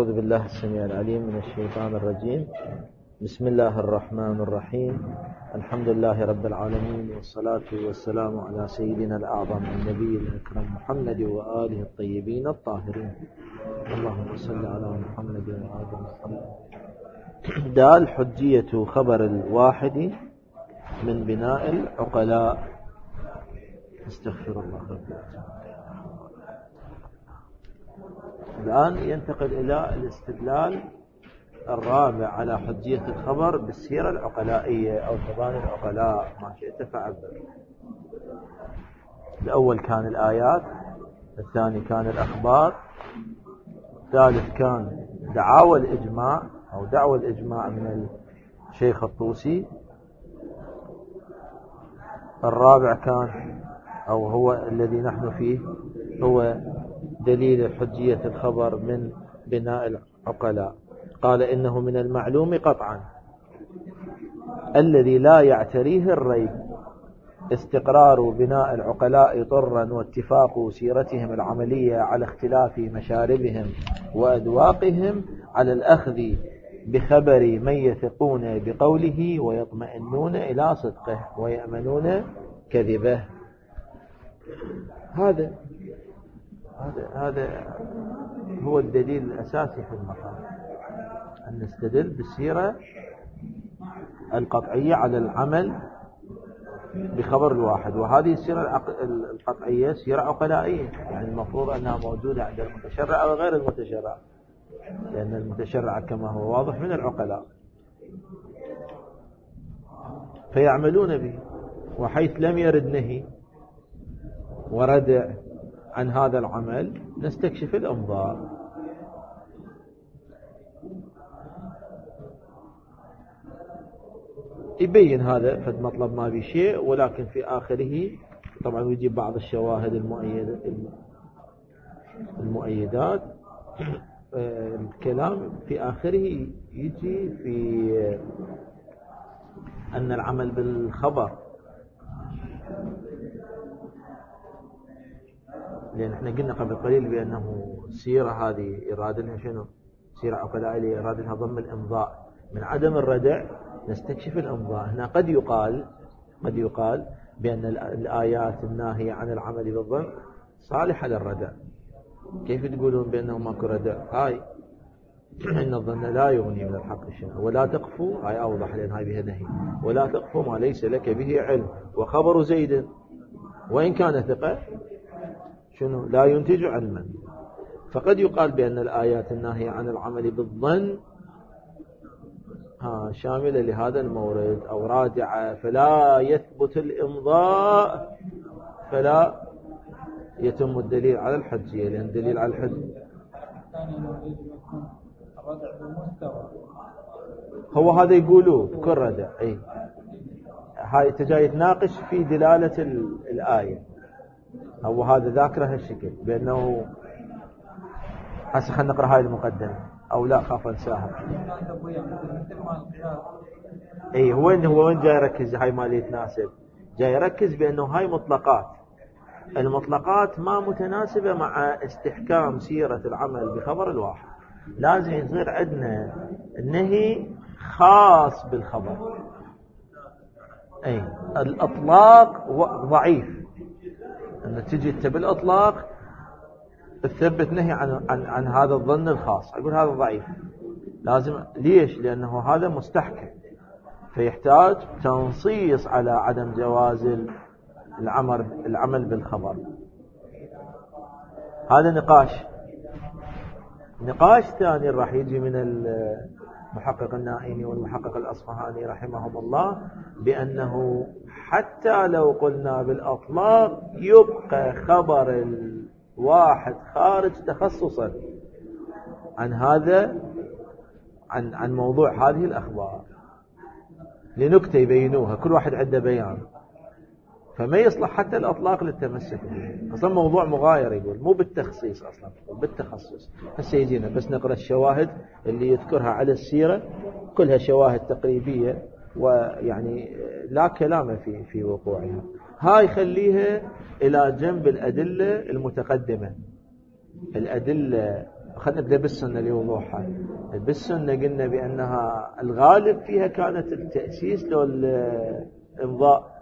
أعوذ بالله السميع العليم من الشيطان الرجيم. بسم الله الرحمن الرحيم. الحمد لله رب العالمين، والصلاة والسلام على سيدنا الأعظم النبي الأكرم محمد وآله الطيبين الطاهرين. اللهم صل على محمد وآل محمد. دال حجية خبر الواحد من بناء العقلاء. استغفر الله رب العالمين. الآن ينتقل إلى الاستدلال الرابع على حجية الخبر بالسيرة العقلائية أو تبان العقلاء، ما شئت فعبر. الأول كان الآيات، الثاني كان الأخبار، الثالث كان دعاوى الإجماع أو دعوى الإجماع من الشيخ الطوسي، الرابع كان أو هو الذي نحن فيه هو دليل حجية الخبر من بناء العقلاء. قال إنه من المعلوم قطعا الذي لا يعتريه الريب استقرار بناء العقلاء طرا واتفاق سيرتهم العملية على اختلاف مشاربهم وأذواقهم على الأخذ بخبر من يثقون بقوله ويطمئنون إلى صدقه ويأمنون كذبه. هذا هو الدليل الأساسي في المقام، أن نستدل بالسيرة القطعية على العمل بخبر الواحد. وهذه السيرة القطعية سيرة عقلائية، يعني المفروض أنها موجودة عند المتشرع وغير المتشرع، لأن المتشرع كما هو واضح من العقلاء فيعملون به. وحيث لم يرد نهي وردع عن هذا العمل نستكشف الأنظار. يبين هذا فد مطلب ما بشيء، ولكن في آخره طبعا يجيب بعض الشواهد المؤيدات. الكلام في آخره يجي في أن العمل بالخبر، لأن احنا قلنا قبل قليل بأنه السيرة هذه يراد لها شنو؟ سيرة عقلائية يراد لها ضم الإمضاء. من عدم الردع نستكشف الإمضاء. هنا قد يقال بأن الآيات الناهية عن العمل بالظن صالحة للردع. كيف تقولون بأنه ماكو ردع؟ هاي إن الظن لا يغني من الحق شيئا ولا تقفوا، هاي أوضح لأن هاي بها نهي. ولا تقفوا ما ليس لك به علم. وخبر زيد وإن كان ثقة شنو لا ينتج علما. فقد يقال بأن الآيات الناهية عن العمل بالظن شاملة لهذا المورد أو راجعة، فلا يثبت الإمضاء فلا يتم الدليل على الحجية، لأن الدليل على الحجية هو هذا يقولوه بكل ردع. هاي تجاي تناقش في دلالة الآية، أو هذا ذاكره هالشكل بأنه هسه خلينا نقرأ هاي المقدمة أو لا خاف انساها. هو وين جاي يركز؟ هاي ما يتناسب، جاي يركز بأنه هاي مطلقات. المطلقات ما متناسبة مع استحكام سيرة العمل بخبر الواحد. لازم يصير عندنا النهي خاص بالخبر. الأطلاق ضعيف، أن تجي بالإطلاق تثبت نهي عن هذا الظن الخاص، أقول هذا ضعيف. لازم ليش؟ لأنه هذا مستحكم، فيحتاج تنصيص على عدم جواز العمل بالخبر. هذا نقاش ثاني راح يجي من المحقق النائمي والمحقق الأصفهاني رحمهم الله، بأنه حتى لو قلنا بالأطلاق يبقى خبر الواحد خارج تخصصا عن هذا عن موضوع هذه الأخبار، لنكتة يبينوها، كل واحد عنده بيان، فما يصلح حتى الأطلاق للتمسك به. أصلا موضوع مغاير، يقول مو بالتخصيص أصلا، بالتخصص. هسه يجينا بس نقرأ الشواهد اللي يذكرها على السيرة، كلها شواهد تقريبية ويعني لا كلام في وقوعها. هاي خليها إلى جنب الأدلة المتقدمة، الأدلة خلينا نبدأ بالسنة لوضوحها. بالسنة قلنا بأنها الغالب فيها كانت التأسيس لو الإمضاء.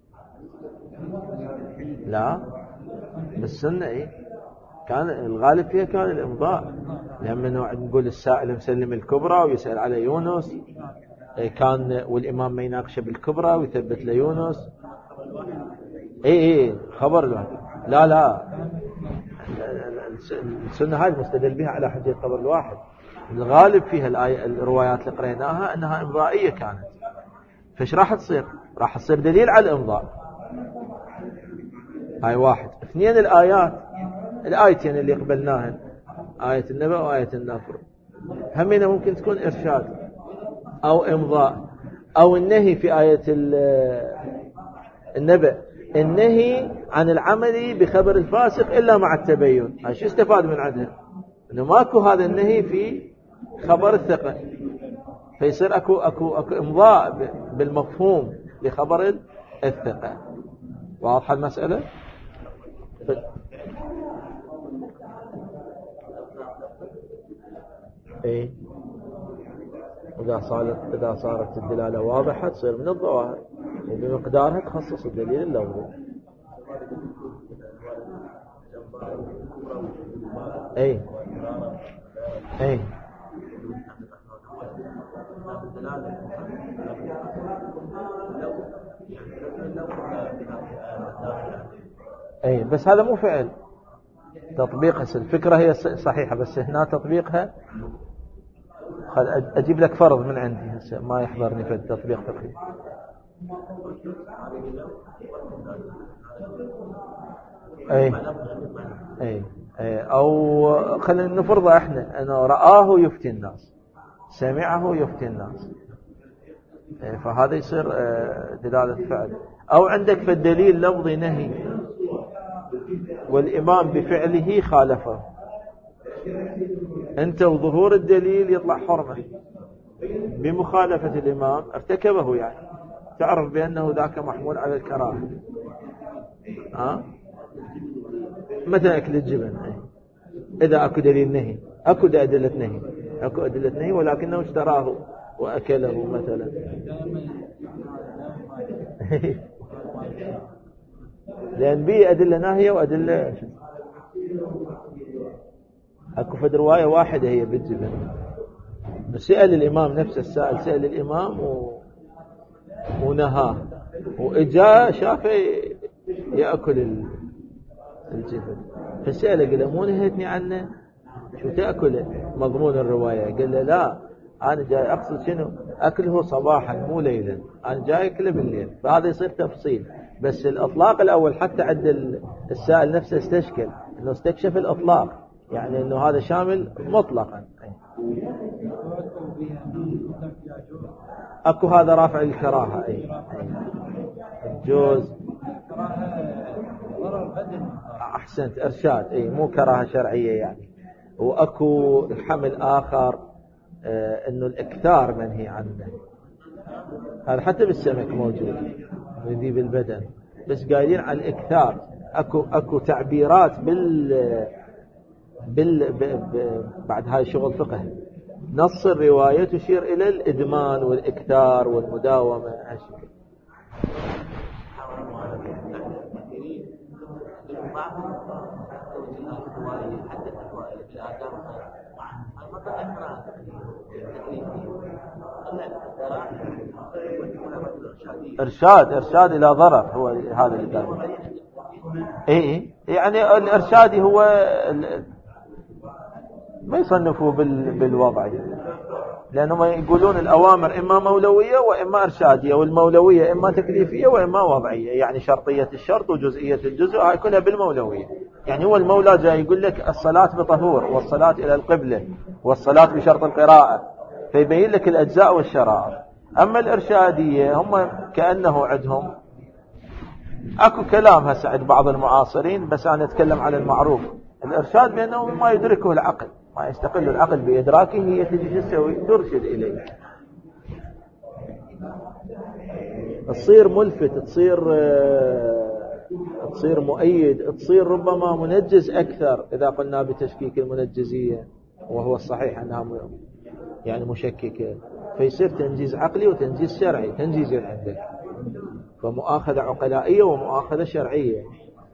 لا بالسنة إيه كان الغالب فيها كان الإمضاء. لما نقول السائل مسلم الكبرى ويسأل على يونس كان، والإمام ما يناقشه بالكبرى ويثبت ليونس. إيه خبر له. لا السنة هذه مستدل بها على حجة خبر الواحد. الغالب فيها الروايات اللي قريناها أنها إمضائية كانت. فايش راح تصير؟ راح تصير دليل على الإمضاء. هاي واحد. اثنين الآيتين اللي قبلناهن، آية النبأ وآية النفر، همينة ممكن تكون إرشاد أو إمضاء. أو النهي في آية النبأ، النهي عن العمل بخبر الفاسق إلا مع التبين. هاي شو استفاد من عندها؟ إنه ماكو هذا النهي في خبر الثقة، فيصير أكو إمضاء بالمفهوم لخبر الثقة. واضحة المسألة؟ إيه إذا صارت الدلالة واضحة تصير من الظواهر، وبمقدارها تخصص الدليل اللفظي. أي بس هذا مو فعل تطبيقها. الفكرة هي صحيحة، بس هنا تطبيقها أجيب لك فرض من عندي هسه ما يحضرني في التطبيق فقهي. أو خلينا نفرض احنا أنه رآه يفتي الناس، سمعه يفتي الناس، فهذا يصير دلالة فعل. أو عندك في الدليل لفظي نهي والإمام بفعله خالفه، أنت وظهور الدليل يطلع حرمة، بمخالفة الإمام ارتكبه، يعني تعرف بأنه ذاك محمول على الكراهة. مثلا أكل الجبن، إذا أكو دليل نهي، أكو أدلة نهي ولكنه اشتراه وأكله مثلا. لأن به أدلة ناهية وأدلة. أكو فد رواية واحدة هي بالجبن، سأل الإمام نفس السائل، سأل الإمام ونهاه، وإجا شافه يأكل الجبن، فسأله قال له مو نهيتني عنه؟ شو تأكله؟ مضمون الرواية قال له لا، أنا جاي أقصد شنو؟ أكله صباحا مو ليلا، أنا جاي أكله بالليل. فهذا يصير تفصيل. بس الأطلاق الأول حتى عند السائل نفسه استشكل أنه استكشف الأطلاق، يعني أنه هذا شامل مطلقا. أكو هذا رافع الكراهة. جوز أحسنت، إرشاد، مو كراهة شرعية يعني. وأكو الحمل آخر أنه الإكثار منهي عنه، هذا حتى بالسمك موجود يذيب البدن، بس قايلين عن الإكثار. أكو تعبيرات بعد هاي شغل فقه، نص الرواية تشير إلى الإدمان والإكثار والمداومة. إرشاد إلى ضرر، هو هذا اللي قال. يعني الإرشادي هو ما يصنفوا بالوضعي، لأنهم يقولون الأوامر إما مولوية وإما إرشادية، والمولوية إما تكليفية وإما وضعية، يعني شرطية الشرط وجزئية الجزء، هاي كلها بالمولوية. يعني هو المولى جاي يقول لك الصلاة بطهور، والصلاة إلى القبلة، والصلاة بشرط القراءة، فيبين لك الأجزاء والشرائط. أما الإرشادية هم كأنه عندهم أكو كلام هسه عند بعض المعاصرين، بس أنا أتكلم على المعروف. الإرشاد بأنه ما يدركه العقل، ما يستقل العقل بإدراكه، هي تجي تسوي ترشد إليه، تصير ملفت، تصير مؤيد، تصير ربما منجز أكثر إذا قلنا بتشكيك المنجزية. وهو الصحيح أنها يعني مشككة، فيصير تنجيز عقلي وتنجيز شرعي، تنجيزين عندك، فمؤاخذة عقلائية ومؤاخذة شرعية.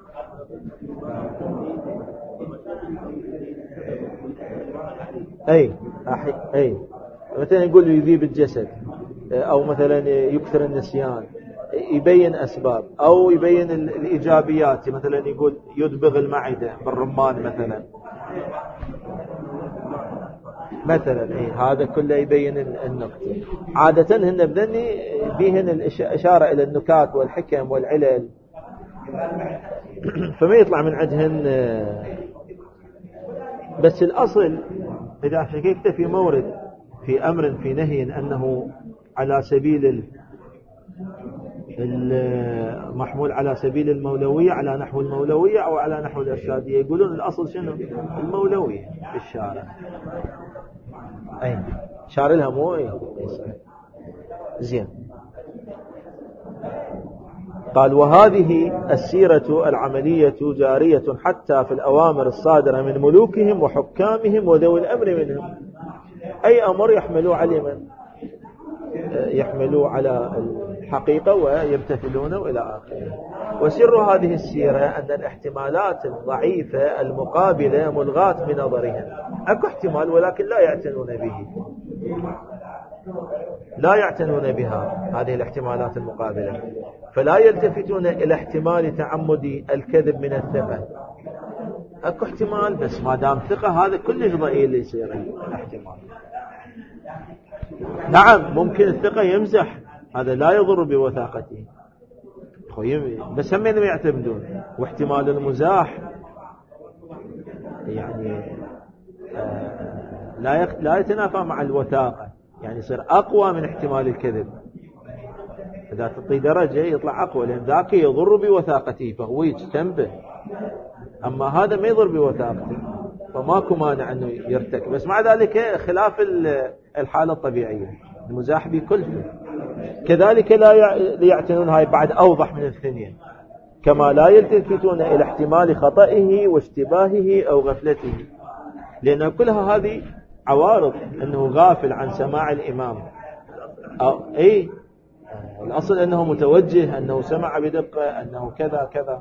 أي مثلا يقول يذيب الجسد، أو مثلا يكثر النسيان، يبين أسباب، أو يبين الإيجابيات، مثلا يقول يدبغ المعدة بالرمان مثلا هذا كله يبين النقطة. عادة هن بذني بيهن الإشارة إلى النكات والحكم والعلل، فما يطلع من عندهن. بس الأصل إذا شككت في مورد في أمر في نهي أنه على سبيل محمول على سبيل المولوية، على نحو المولوية أو على نحو الإرشادية، يقولون الأصل شنو؟ المولوية في الشارع. شارع لها مو زين. قال وهذه السيرة العملية جارية حتى في الأوامر الصادرة من ملوكهم وحكامهم وذوي الأمر منهم. أي أمر يحملوا على من؟ يحملوا على الحقيقة ويمتثلون إلى آخره. وسر هذه السيرة أن الاحتمالات الضعيفة المقابلة ملغاة بنظرهم. أكو احتمال ولكن لا يعتنون به، لا يعتنون بها هذه الاحتمالات المقابلة، فلا يلتفتون إلى احتمال تعمد الكذب من الثقة. أكو احتمال بس ما دام ثقة هذا كلش ضئيل يصير الاحتمال. نعم ممكن الثقة يمزح، هذا لا يضر بوثاقته، بس هم ما يعتمدون. واحتمال المزاح يعني لا يتنافى مع الوثاقة، يعني يصير أقوى من احتمال الكذب. إذا تعطي درجة يطلع أقوى، لأن ذاك يضر بوثاقته فهو يتنبه، أما هذا ما يضر بوثاقته فماكو مانع أنه يرتكب. بس مع ذلك خلاف الحالة الطبيعية، المزاح بكلفه. كذلك لا يعتنون، هاي بعد أوضح من الثانية، كما لا يلتفتون إلى احتمال خطئه واشتباهه أو غفلته، لأن كلها هذه عوارض، أنه غافل عن سماع الإمام، أو الأصل أنه متوجه، أنه سمع بدقة، أنه كذا كذا.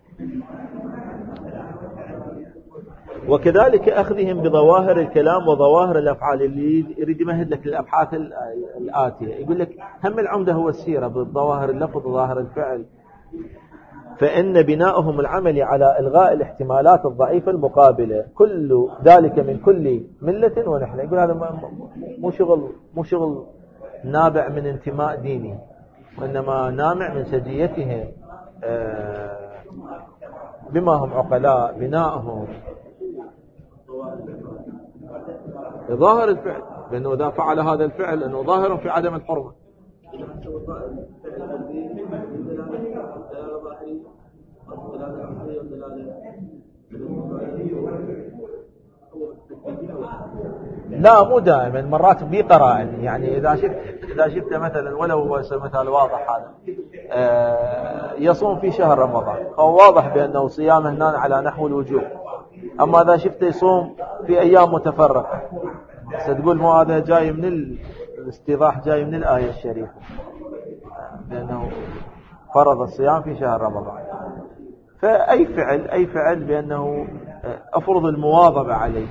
وكذلك أخذهم بظواهر الكلام وظواهر الأفعال. اللي يريد يمهد لك الأبحاث الآتية يقول لك هم العمدة هو السيرة بالظواهر اللفظ وظاهر الفعل، فإن بناؤهم العملي على إلغاء الاحتمالات الضعيفة المقابلة، كل ذلك من كل ملة ونحن. يقول هذا مو شغل نابع من انتماء ديني، وإنما نابع من سجيتهم بما هم عقلاء، بناؤهم ظاهر الفعل، لأنه إذا فعل هذا الفعل أنه ظاهر في عدم الحرمة. لا مو دائما، مرات بقرائن. يعني إذا شفت مثلا، ولو هو مثال واضح هذا، يصوم في شهر رمضان، هو واضح بأنه صيامه هنا على نحو الوجوب. أما إذا شفته يصوم في أيام متفرقة، ستقول مو هذا جاي من الاستيضاح، جاي من الآية الشريفة، لأنه فرض الصيام في شهر رمضان. فأي فعل بأنه أفرض المواظبة عليه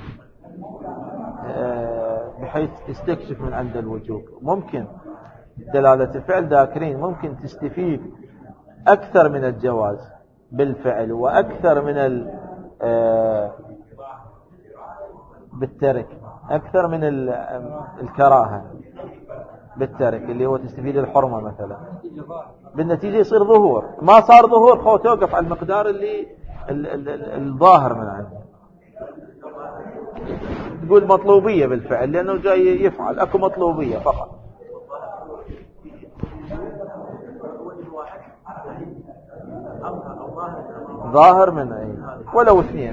بحيث تستكشف من عند الوجوب. ممكن دلالة الفعل ذاكرين، ممكن تستفيد أكثر من الجواز بالفعل، وأكثر من بالترك، أكثر من الكراهة بالترك، اللي هو تستفيد الحرمة مثلا. بالنتيجة يصير ظهور. ما صار ظهور توقف على المقدار اللي الظاهر من عنده. تقول مطلوبية بالفعل لأنه جاي يفعل، أكو مطلوبية فقط. ظاهر من أي ولو اثنين.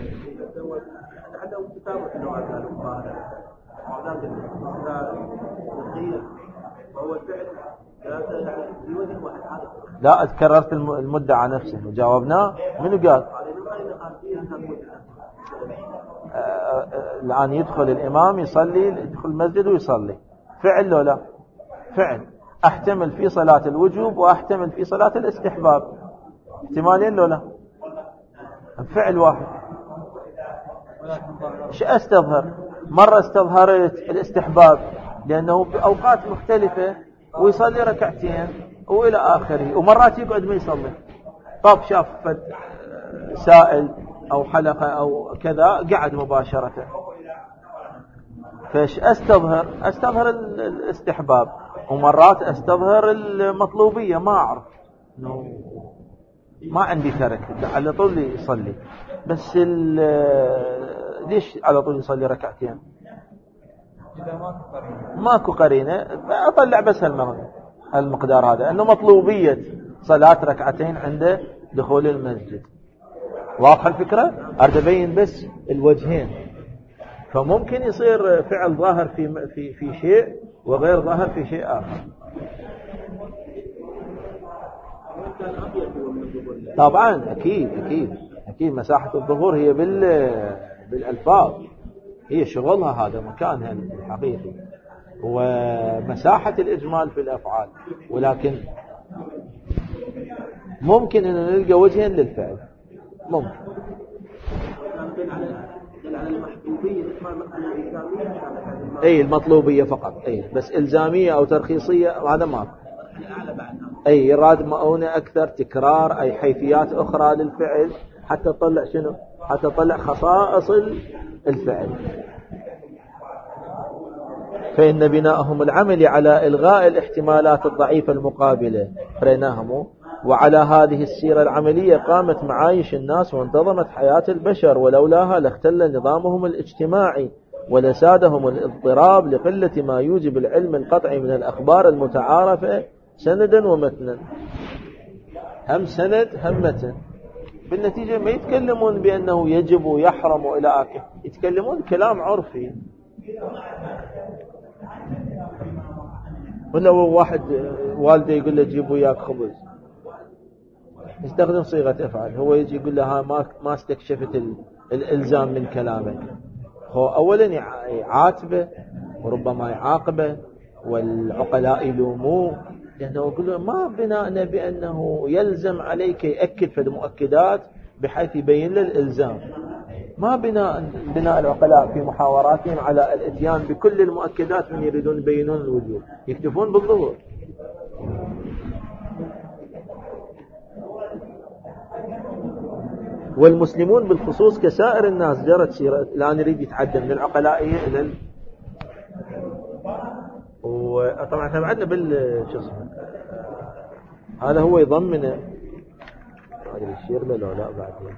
لا تكررت المدة على نفسه وجاوبناه. منو قال؟ الآن يدخل الإمام يصلي، يدخل المسجد ويصلي، فعل لو لا؟ فعل. أحتمل في صلاة الوجوب وأحتمل في صلاة الاستحباب، احتمالين لو لا؟ فعل واحد. شو استظهر؟ مرة استظهرت الاستحباب لأنه بأوقات مختلفة ويصلي ركعتين وإلى آخره، ومرات يقعد ما يصلي. طب شاف سائل أو حلقة أو كذا قعد مباشرة. فايش استظهر؟ استظهر الاستحباب، ومرات استظهر المطلوبية، ما أعرف، ما عندي ترك، على طول يصلي. بس ليش على طول يصلي ركعتين؟ ماكو قرينة، أطلع بس المقدار هذا أنه مطلوبية صلاة ركعتين عند دخول المسجد. واضح الفكرة؟ أريد أبين بس الوجهين. فممكن يصير فعل ظاهر في شيء وغير ظاهر في شيء آخر. طبعا أكيد مساحة الظهور هي بالألفاظ، هي شغلها، هذا مكانها الحقيقي، ومساحة الإجمال في الأفعال. ولكن ممكن أن نلقى وجهين للفعل، ممكن. أي المطلوبية فقط، أي بس إلزامية أو ترخيصية هذا ما. أي إرادة مؤونة أكثر، تكرار، أي حيثيات أخرى للفعل حتى تطلع شنو؟ حتى تطلع خصائص الفعل. فإن بناءهم العملي على إلغاء الاحتمالات الضعيفة المقابلة ريناهم، وعلى هذه السيرة العملية قامت معايش الناس وانتظمت حياة البشر، ولولاها لاختل نظامهم الاجتماعي ولسادهم الاضطراب لقلة ما يوجب العلم القطعي من الأخبار المتعارفة سندا ومتنا. هم سند هم متن. بالنتيجة ما يتكلمون بأنه يجب ويحرم وإلى آخره، يتكلمون كلام عرفي. ولو واحد والده يقول له جيب وياك خبز، يستخدم صيغة أفعل، هو يجي يقول له ما استكشفت الإلزام من كلامك. هو أولا يعاتبه وربما يعاقبه، والعقلاء يلوموه، لأنه يقول له ما بناءنا بأنه يلزم عليك، يأكد في المؤكدات بحيث يبين له الإلزام. ما بناء العقلاء في محاوراتهم على الاتيان بكل المؤكدات من يريدون يبينون الوجوب، يكتفون بالظهور. والمسلمون بالخصوص كسائر الناس جرت سيرة، الآن يريد يتعدى من العقلائية إلى وطبعا احنا بعدنا بالشصف هذا هو يضمن هذا الشير له لا بعدين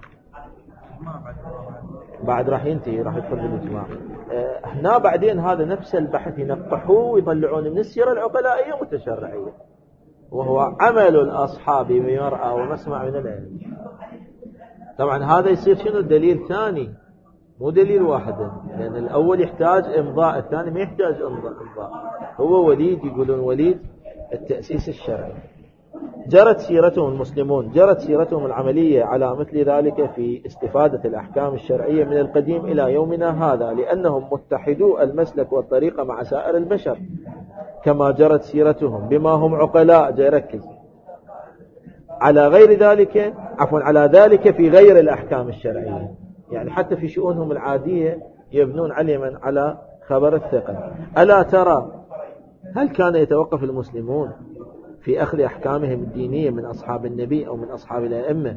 بعد راح ينتهي، راح يدخل بالاجماع. هنا بعدين هذا نفس البحث ينقحوه ويطلعون من السيرة العقلائية متشرعية، وهو عمل الأصحاب بمرأة ومسمع من العلم. طبعا هذا يصير شنو دليل ثاني، مو دليل واحد، لأن الأول يحتاج إمضاء، الثاني ما يحتاج إمضاء. هو وليد، يقولون وليد التأسيس الشرعي. جرت سيرتهم المسلمون، جرت سيرتهم العملية على مثل ذلك في استفادة الأحكام الشرعية من القديم إلى يومنا هذا، لأنهم متحدو المسلك والطريقة مع سائر البشر، كما جرت سيرتهم بما هم عقلاء. جاي ركز على غير ذلك، عفوا على ذلك في غير الأحكام الشرعية، يعني حتى في شؤونهم العادية يبنون علما على خبر الثقة. ألا ترى هل كان يتوقف المسلمون في أخذ أحكامهم الدينية من أصحاب النبي أو من أصحاب الأئمة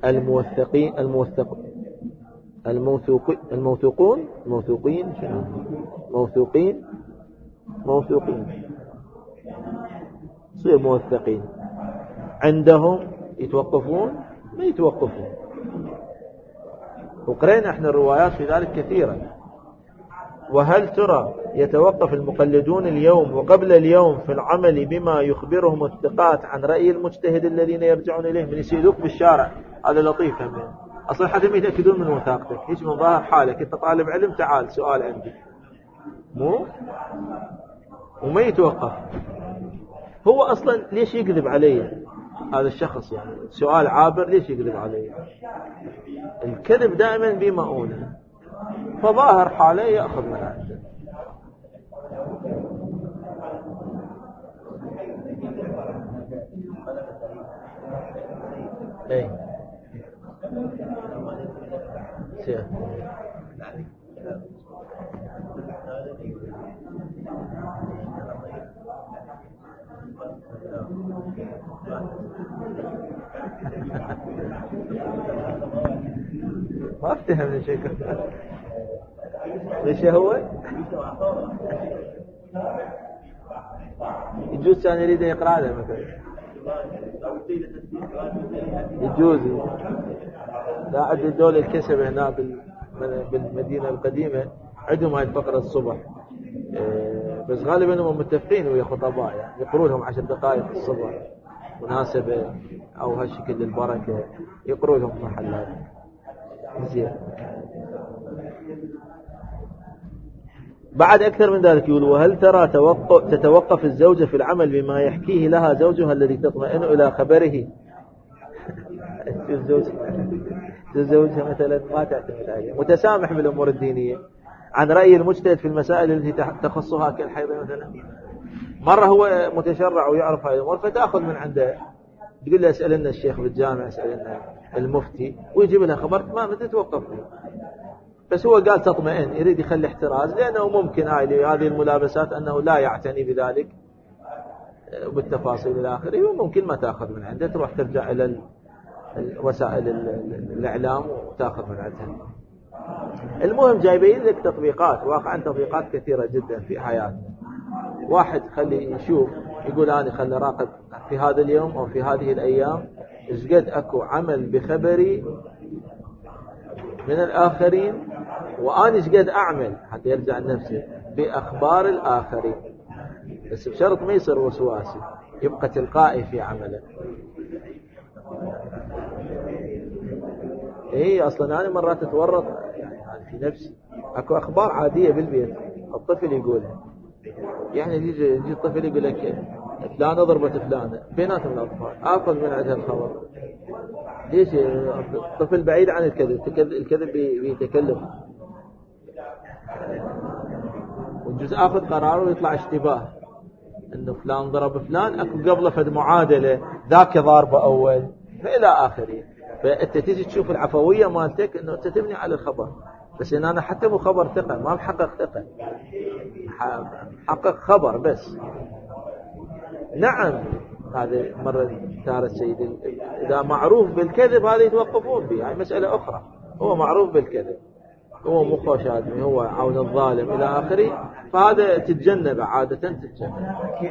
الموثوقين صير موثقين عندهم، يتوقفون؟ ما يتوقفون. وقرأنا احنا الروايات في ذلك كثيرا. وهل ترى يتوقف المقلدون اليوم وقبل اليوم في العمل بما يخبرهم الثقات عن رأي المجتهد الذين يرجعون إليه؟ من يسيدوك بالشارع هذا لطيف همين. أصلا حتى ما يتأكدون من وثاقتك، هيش من ظاهر حالك أنت طالب علم، تعال سؤال عندي، مو وما يتوقف. هو أصلا ليش يكذب علي هذا الشخص؟ يعني سؤال عابر، ليش يكذب علي؟ الكذب دائما بمؤونة. فظاهر حاله يأخذ من عنده. اي سير. ما افتهم شيء. ايش هو؟ يجوز كان يريد يقرأ له مثلا، يجوز. لا عندي دول الكسب هنا بالمدينة القديمة عندهم هاي الفقرة الصبح، بس غالبا هم متفقين ويا خطباء، يعني يقروا لهم 10 دقائق الصبح مناسبة أو هالشكل للبركة، يقروا لهم محلات زين. بعد أكثر من ذلك يقول: وهل ترى تتوقف الزوجة في العمل بما يحكيه لها زوجها الذي تطمئن إلى خبره؟ زوجها مثلا ما تعتمد عليه، متسامح بالأمور الدينية، عن رأي المجتهد في المسائل التي تخصها كالحيض مثلا. مرة هو متشرع ويعرف هذه الأمور فتأخذ من عنده، تقول له اسأل لنا الشيخ بالجامع، اسأل لنا المفتي، ويجيب لها خبر ما تتوقف له. بس هو قال تطمئن، يريد يخلي احتراز، لأنه ممكن هذه الملابسات أنه لا يعتني بذلك بالتفاصيل الآخرة، وممكن ما تأخذ من عنده، تروح ترجع إلى وسائل الإعلام وتأخذ من عنده. المهم جايبين لك تطبيقات، واقعا تطبيقات كثيرة جدا في حياتنا. واحد خلي يشوف، يقول أنا خلي راقب في هذا اليوم أو في هذه الأيام إيش قد أكو عمل بخبري من الآخرين، وأنا إيش قد أعمل حتى يرجع نفسه بأخبار الآخرين، بس بشرط ما يصير وسواسي، يبقى تلقائي في عمله. إيه أصلا أنا مرات أتورط يعني في نفسي، أكو أخبار عادية بالبيت الطفل يقولها، يعني يجي الطفل يقول لك فلانة ضربت فلانة بيناتهم الأطفال، أخذ من عندها الخبر. ليش؟ الطفل بعيد عن الكذب بيتكلم، وجزء أخذ قرار ويطلع اشتباه إنه فلان ضرب فلان، أكو قبله فد معادلة، ذاك ضاربه أول، فإلى آخره. فأنت تيجي تشوف العفوية مالتك إنه أنت تبني على الخبر، بس إن أنا حتى مو خبر ثقة، ما بحقق ثقة، حقق خبر بس. نعم هذا مرة تارة سيد، إذا معروف بالكذب هذا يتوقفون به، هاي مسألة أخرى. هو معروف بالكذب، هو مخه شادمي، هو عون الظالم إلى آخره، فهذا تتجنب عادة، تتجنب.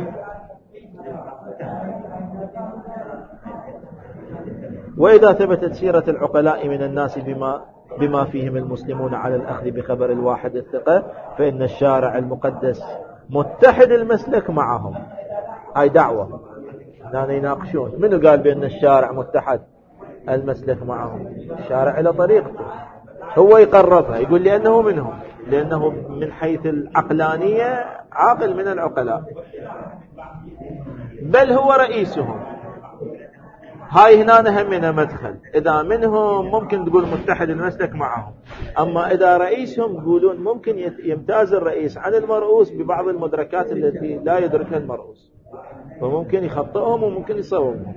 وإذا ثبتت سيرة العقلاء من الناس بما فيهم المسلمون على الأخذ بخبر الواحد الثقة، فإن الشارع المقدس متحد المسلك معهم. هاي دعوة، لأن يناقشون منو قال بأن الشارع متحد المسلك معهم؟ الشارع إلى طريقته، هو يقربها، يقول لأنه منهم، لأنه من حيث العقلانية عاقل من العقلاء، بل هو رئيسهم. هاي هنا همنا مدخل، إذا منهم ممكن تقول متحد المسلك معهم، أما إذا رئيسهم يقولون ممكن يمتاز الرئيس عن المرؤوس ببعض المدركات التي لا يدركها المرؤوس، فممكن يخطئهم وممكن يصوبهم.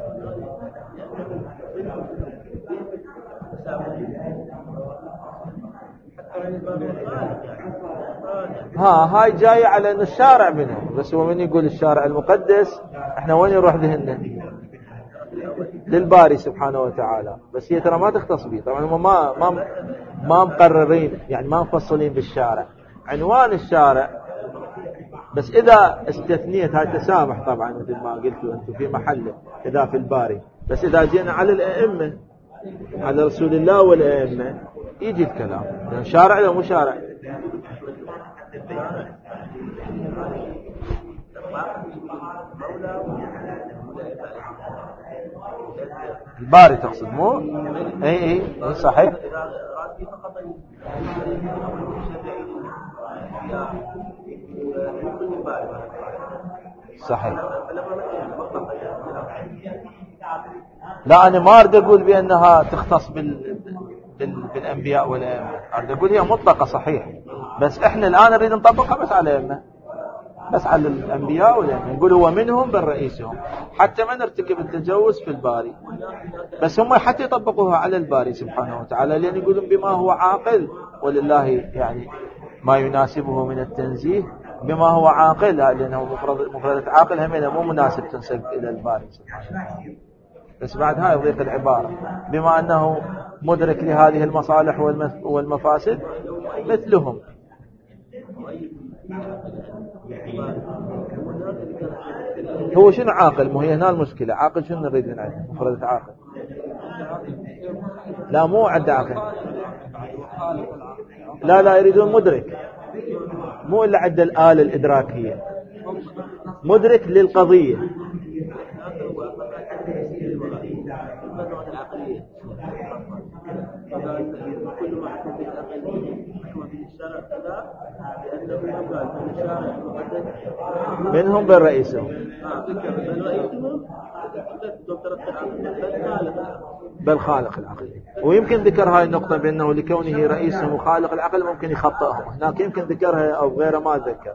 هاي جاية على أن الشارع منهم، بس هو من يقول الشارع المقدس، احنا وين نروح ذهننا؟ للباري سبحانه وتعالى، بس هي ترى ما تختص به. طبعا هم ما مقررين، يعني ما مفصلين بالشارع عنوان الشارع، بس إذا استثنيت هاي تسامح طبعا مثل ما قلتوا أنتم في محله إذا في الباري، بس إذا جينا على الأئمة، على رسول الله والأئمة، يجي الكلام يعني شارع لو مو شارع. الباري تقصد مو؟ اي صحيح. صحيح. لا أنا ما أريد أقول بأنها تختص بالأنبياء والأئمة. أريد أقول هي مطلقة صحيح، بس إحنا الآن نريد نطبقها بس على الأئمة، بس على الأنبياء والأئمة. نقول هو منهم بل رئيسهم، حتى ما نرتكب التجوز في الباري. بس هم حتى يطبقوها على الباري سبحانه وتعالى، لأن يقولون بما هو عاقل، ولله يعني ما يناسبه من التنزيه بما هو عاقل، لأنه مفردة عاقل همينة مو مناسب تنسب إلى الباري سبحانه وتعالى. بس بعد هاي يضيق العبارة، بما أنه مدرك لهذه المصالح والمفاسد مثلهم. هو شنو عاقل؟ مو هي هنا المشكلة. عاقل شنو نريد من عنده؟ مفردة عاقل. لا مو عند عاقل، لا يريدون مدرك، مو إلا عند الآلة الإدراكية، مدرك للقضية. منهم بل رئيسهم بل خالق العقل. ويمكن ذكر هاي النقطة بأنه لكونه رئيسهم وخالق العقل ممكن يخطئهم، هناك يمكن ذكرها أو غيره ما ذكر.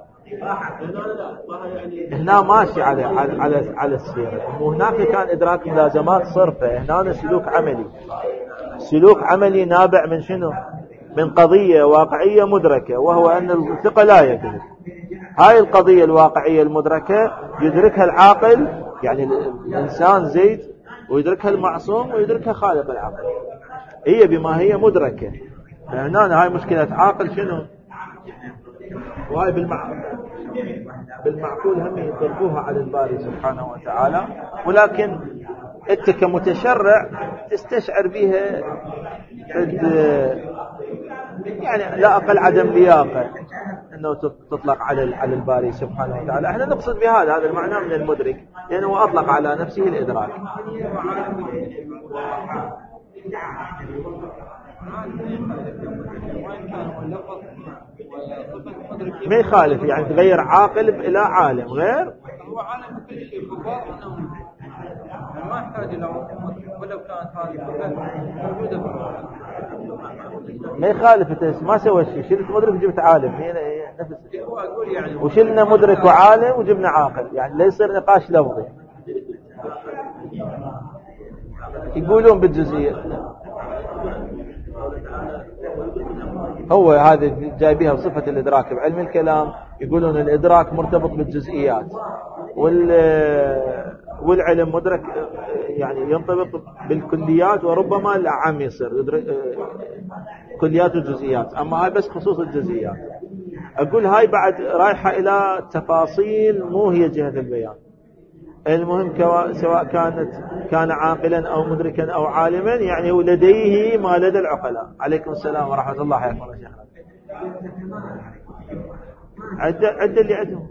هنا ماشي على السيرة، وهناك كان إدراك ملازمات صرفة، هنا سلوك عملي. سلوك عملي نابع من شنو؟ من قضية واقعية مدركة، وهو أن الثقة لا يكذب. هاي القضية الواقعية المدركة يدركها العاقل، يعني الإنسان زيد، ويدركها المعصوم، ويدركها خالق العقل. هي بما هي مدركة. هنا هاي مشكلة عاقل شنو؟ وهاي بالمعقول هم يطلقوها على الباري سبحانه وتعالى، ولكن أنت كمتشرع تستشعر بها يعني لا أقل عدم لياقة أنه تطلق على الباري سبحانه وتعالى. احنا نقصد بهذا المعنى من المدرك، لأنه أطلق على نفسه الإدراك. ما يخالف، يعني تغير عاقل إلى عالم غير. هو عالم كل شيء، فالواقع أنه ما يحتاج إلى ولو كانت هذه موجودة. ما يخالف، انت ما سوى شيء، شلت مدرك وجبت عالم، هي نفس يعني وشلنا مدرك وعالم وجبنا عاقل، يعني لا يصير نقاش لفظي. يقولون بالجزئية، هو هذه جايبيها بصفة الإدراك بعلم الكلام. يقولون الإدراك مرتبط بالجزئيات، والعلم مدرك يعني ينطبق بالكليات، وربما الأعم يصير كليات وجزئيات. أما هاي بس خصوص الجزئيات. أقول هاي بعد رايحة إلى تفاصيل مو هي جهة البيان. المهم سواء كان عاقلا أو مدركا أو عالما، يعني لديه ما لدى العقلاء. عليكم السلام ورحمة الله. حياكم الله شيخنا. عد اللي عندهم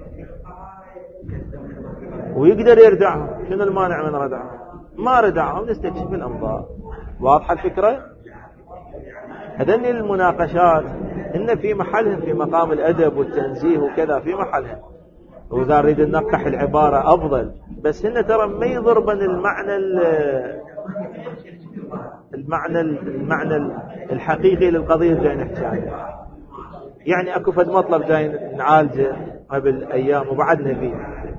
ويقدر يردعهم. شنو المانع من ردعهم؟ ما ردعهم نستكشف الأنظار. واضحة الفكرة؟ هذني المناقشات إن في محلهم، في مقام الأدب والتنزيه وكذا في محلهم، وإذا نريد ننقح العبارة أفضل. بس هنا ترى ما يضربن المعنى الحقيقي للقضية اللي جاي نحكي عنها. يعني أكو فد مطلب جاي نعالجه قبل أيام وبعدنا فيه،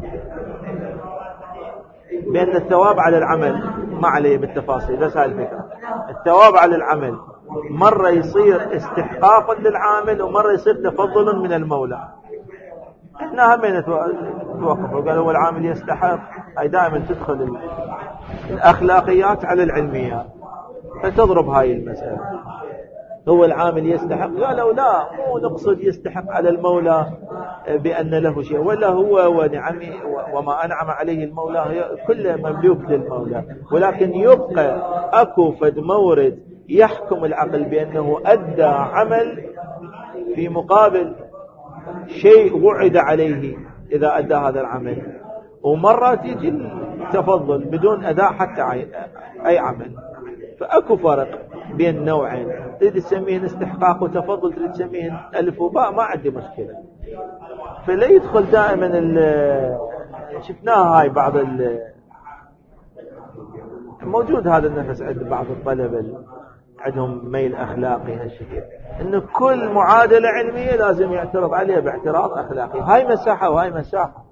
بأن الثواب على العمل، ما عليه بالتفاصيل بس هاي الفكرة. الثواب على العمل مرة يصير استحقاق للعامل، ومرة يصير تفضل من المولى. احنا همين توقفوا قال هو العامل يستحق. هاي دائما تدخل الأخلاقيات على العلميات، فتضرب هاي المسألة. هو العامل يستحق، قالوا لا، مو نقصد يستحق على المولى بأن له شيء، ولا هو ونعمه وما أنعم عليه المولى كله مملوك للمولى. ولكن يبقى أكو فد مورد يحكم العقل بأنه أدى عمل في مقابل شيء وعد عليه إذا أدى هذا العمل، ومرات يجي التفضل بدون أداء حتى أي عمل. فأكو فرق بين نوعين، تريد تسميه استحقاق وتفضل، تريد تسميه ألف وباء، ما عندي مشكلة. فلا يدخل دائما شفناها هاي بعض موجود هذا النفس عند بعض الطلبة، عندهم ميل أخلاقي هالشكل، إنه كل معادلة علمية لازم يعترض عليها باعتراض أخلاقي. هاي مساحة وهاي مساحة.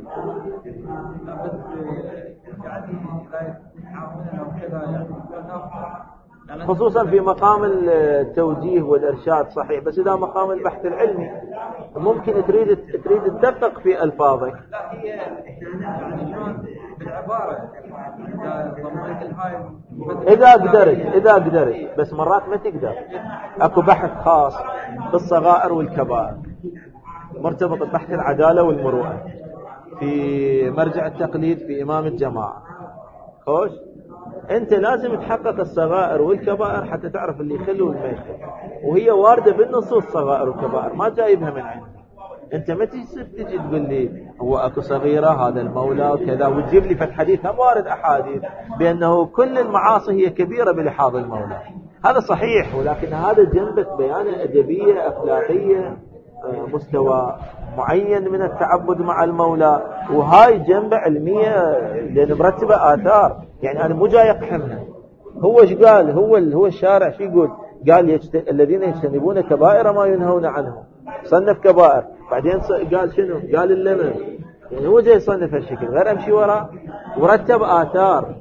خصوصا في مقام التوجيه والإرشاد صحيح، بس إذا مقام البحث العلمي ممكن تريد تدقق في ألفاظك. لا هي يعني شلون بالعبارة إذا قدرت بس مرات ما تقدر. أكو بحث خاص بالصغائر والكبائر مرتبط ببحث العدالة والمروءة في مرجع التقليد في إمام الجماعة. خوش أنت لازم تحقق الصغائر والكبائر حتى تعرف اللي يخل والما يخل، وهي واردة بالنصوص صغائر والكبائر ما جايبها من عندك. أنت ما تجي تقول لي هو أكو صغيرة هذا المولى وكذا وتجيب لي في الحديث هم وارد أحاديث بأنه كل المعاصي هي كبيرة بلحاظ المولى. هذا صحيح، ولكن هذا جنبة بيانة أدبية أخلاقية مستوى معين من التعبد مع المولى، وهاي جنبة علمية لأن مرتبة آثار. يعني أنا مو جاي أقحمها. هو ايش قال؟ هو الشارع شو يقول؟ قال الذين يجتنبون كبائر ما ينهون عنه، صنف كبائر. بعدين قال شنو؟ قال اللمم. يعني هو جاي يصنف هالشكل غير امشي وراه ورتب آثار.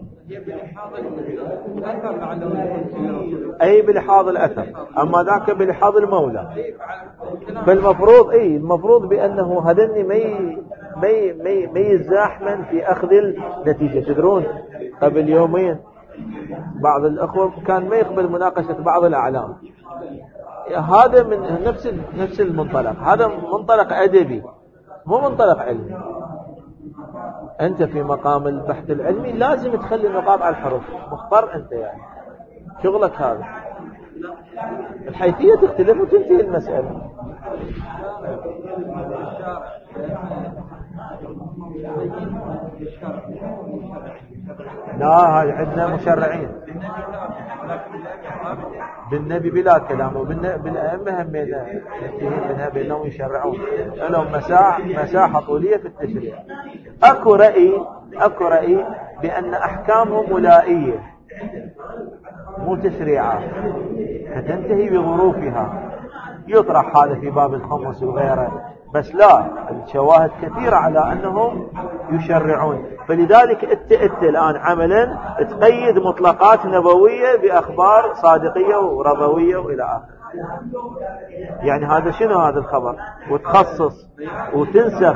أي بلحاظ الأثر، أما ذاك بلحاظ المولى. فالمفروض المفروض بأنه هذني ما يزاحمن في أخذ النتيجة. تدرون قبل يومين بعض الأخوة كان ما يقبل مناقشة بعض الأعلام. هذا من نفس المنطلق، هذا منطلق أدبي مو منطلق علمي. أنت في مقام البحث العلمي لازم تخلي النقاط على الحروف، مختار أنت يعني شغلك هذا. الحيثية تختلف وتنتهي المسألة. لا هاي عندنا مشرعين بالنبي بلا كلام، وبالأئمة هم ننتهي منها بأنهم يشرعون لهم مساحة طولية في التشريع. أكو رأي بأن أحكامهم ملائية مو تشريعات فتنتهي بظروفها. يطرح هذا في باب الخمس وغيره، بس لا، الشواهد كثيرة على أنهم يشرعون. فلذلك أنت الآن عملا تقيد مطلقات نبوية بأخبار صادقية وربوية وإلى آخره. يعني هذا شنو هذا الخبر؟ وتخصص وتنسخ.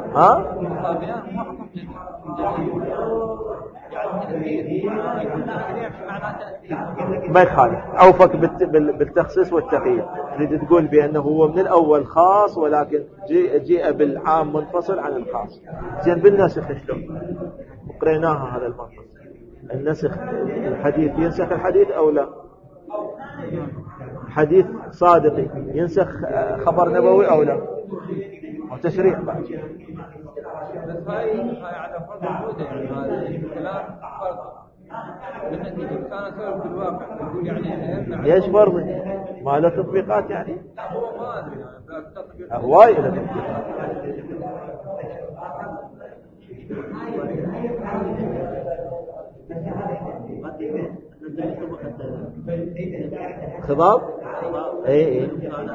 ما يخالف، أوفق بالتخصيص والتقييد. تريد تقول بأنه هو من الأول خاص ولكن جاء بالعام منفصل عن الخاص. زين بالنسخ شلون؟ قريناها هذا المنفصل. النسخ الحديث ينسخ الحديث أو لا؟ حديث صادقي ينسخ خبر نبوي أو لا؟ وتشريع بعد. بس هاي على فرض موجودة، يعني هذا الكلام فرض بالنتيجة. بس أنا أسولف بالواقع يقول يعني ليش فرض؟ ما له تطبيقات يعني؟ لا هو ما أدري يعني تطبيق هواي له تطبيقات. خضاب؟ اي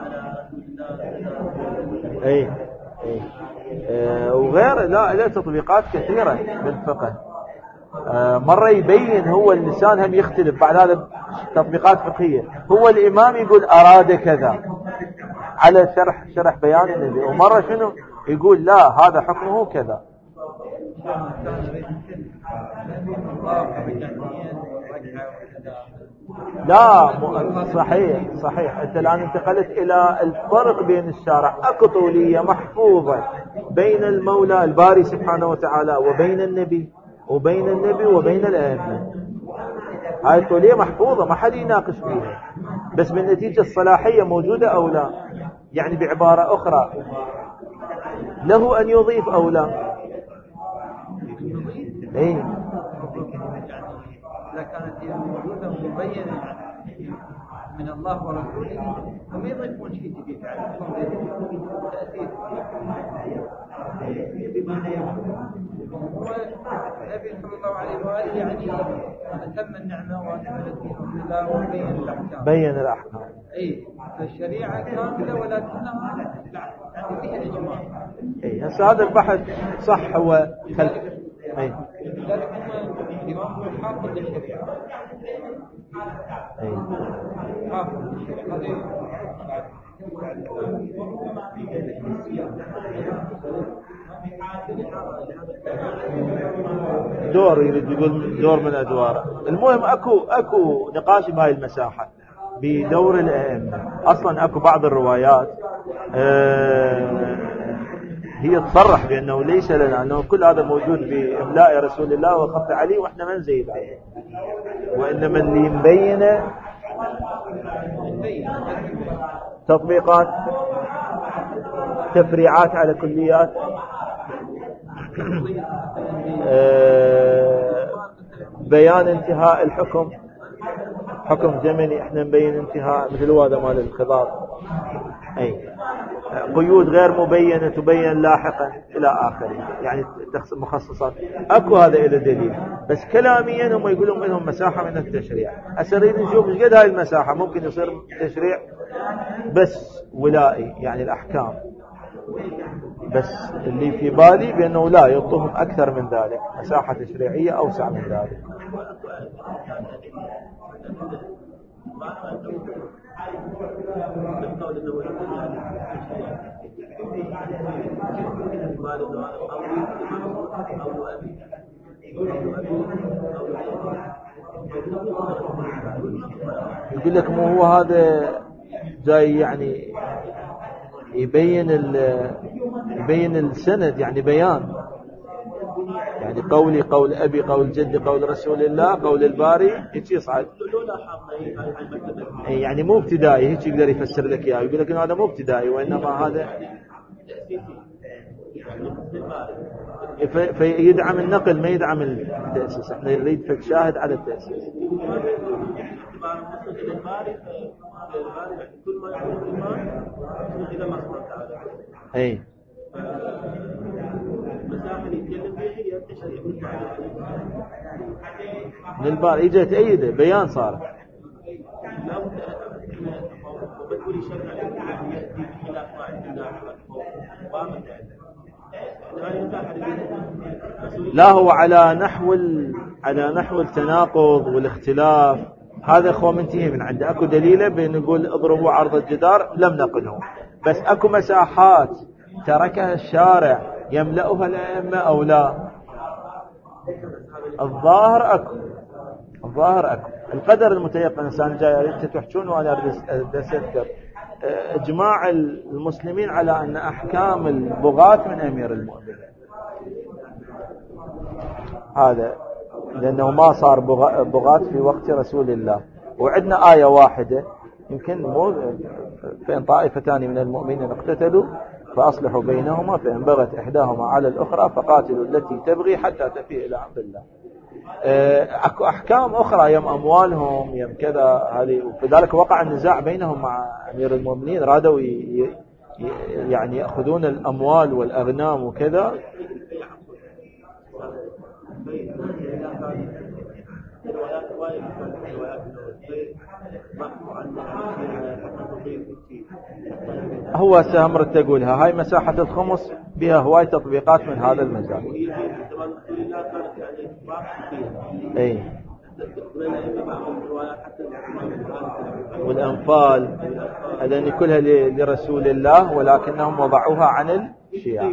وغير لا تطبيقات كثيرة بالفقه. مرة يبين هو اللسان هم يختلف، بعد هذا تطبيقات فقهية. هو الإمام يقول أراد كذا على شرح بيان النبي، ومرة شنو يقول لا هذا حكمه كذا. لا صحيح. انت الآن انتقلت الى الفرق بين الشارع. اكو طولية محفوظة بين المولى الباري سبحانه وتعالى وبين النبي وبين الائمة. هاي الطولية محفوظة ما حد يناقش فيها، بس من نتيجة الصلاحية موجودة او لا. يعني بعبارة اخرى له ان يضيف او لا. إذا كانت هي موجودة مبينة من الله ورسوله وما يضيفون شيء جديد يعني تأثير النبي صلى الله عليه وآله يعني أتم النعمة وأكمل الدين والهدى وبين الأحكام. بين الأحكام. أي الشريعة كاملة ولكنها يعني فيها إجماع. أي هسه هذا البحث صح هو خلف. أي. لذلك هم الإمام هو الحاكم للشريعة. أي. حاكم للشريعة. دور يريد يقول دور من أدواره. المهم أكو نقاش بهاي المساحة بدور الأئمة. أصلا أكو بعض الروايات هي تصرح بأنه ليس لنا، أنه كل هذا موجود بإملاء رسول الله وخط علي وإحنا ما نزيد عليه، وإنما اللي مبينه تطبيقات تفريعات على كليات بيان انتهاء الحكم، حكم زمني احنا نبين انتهاء مثل هذا مال الخضار. اي قيود غير مبينة تبين لاحقا الى اخره، يعني مخصصات. اكو هذا الى دليل، بس كلاميا هم يقولون منهم مساحة من التشريع. أسرين نشوف ايش قد هاي المساحة ممكن يصير تشريع بس ولائي، يعني الاحكام بس. اللي في بالي بأنه لا يعطوهم أكثر من ذلك، مساحة تشريعية أوسع من ذلك. يقول لك مو هو هذا جاي يعني يبين السند، يعني بيان، يعني قولي قول أبي قول جدي قول رسول الله قول الباري هيك يصعد، يعني مو ابتدائي هيك يقدر يفسر لك اياه. يقول لك هذا مو ابتدائي وإنما هذا فيدعم النقل ما يدعم التأسيس. احنا نريد فك شاهد على التأسيس. اي من البار اجى تأيده بيان صار. لا هو على نحو التناقض والاختلاف، هذا خو منتهي من عنده. اكو دليله بين نقول اضربوا عرض الجدار لم نقله، بس اكو مساحات تركها الشارع يملأها الأئمة او لا. الظاهر اكو القدر المتيقن. انسان جاي انت تحجون وانا اريد اذكر اجماع المسلمين على ان احكام البغاة من امير المؤمنين، هذا لانه ما صار بغاة في وقت رسول الله. وعندنا آية واحدة يمكن مو فإن طائفتان من المؤمنين اقتتلوا فأصلحوا بينهما فإن بغت إحداهما على الأخرى فقاتلوا التي تبغي حتى تفيء إلى أمر الله. اكو احكام اخرى يم اموالهم يم كذا، هذه وفذلك وقع النزاع بينهم مع امير المؤمنين، رادوا يعني ياخذون الاموال والاغنام وكذا. هو سامر تقولها هاي مساحة الخمس بها هواي تطبيقات من هذا المجال. اي والأنفال هذين كلها لرسول الله ولكنهم وضعوها عن الشيعة.